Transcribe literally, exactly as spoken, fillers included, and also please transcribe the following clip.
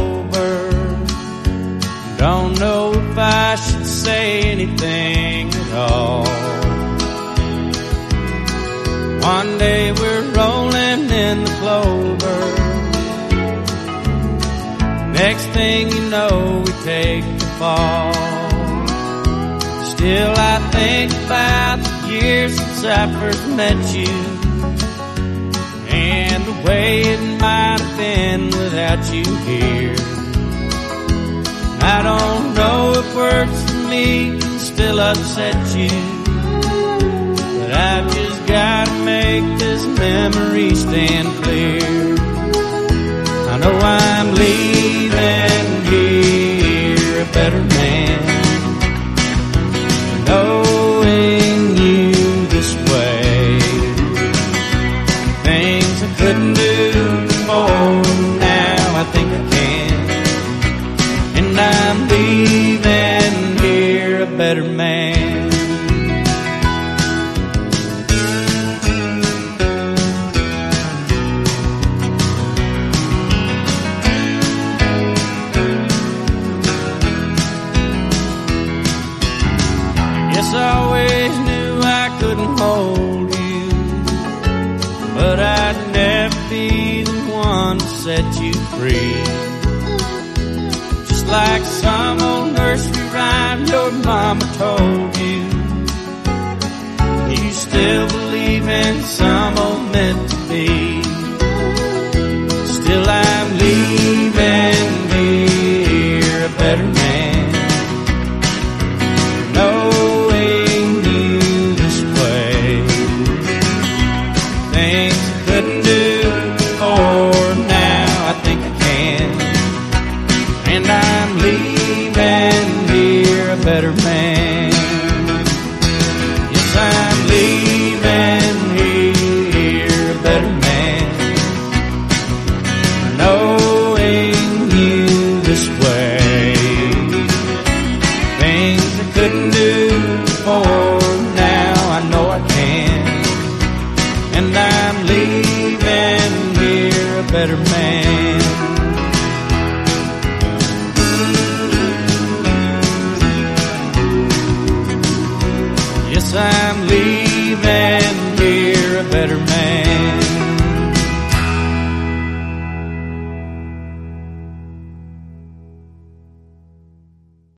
sober. Don't know if I should say anything at all. One day we're rolling in the clover. Next thing you know, we take the fall. Still I think about the years since I first met you, and the way it might have been without you here. I don't know if words for me can still upset you, but I've just gotta make this memory stand clear. I know I'm leaving here a better man, knowing you this way. Things I couldn't do before, now I think I can. And I'm leaving here a better man. I always knew I couldn't hold you, but I'd never be the one to set you free. Just like some old nursery rhyme your mama told you, you still believe in some old meant to be. Still I'm leaving here a better man, knowing you this way. Things I couldn't do before, now I think I can. And I'm leaving here a better man.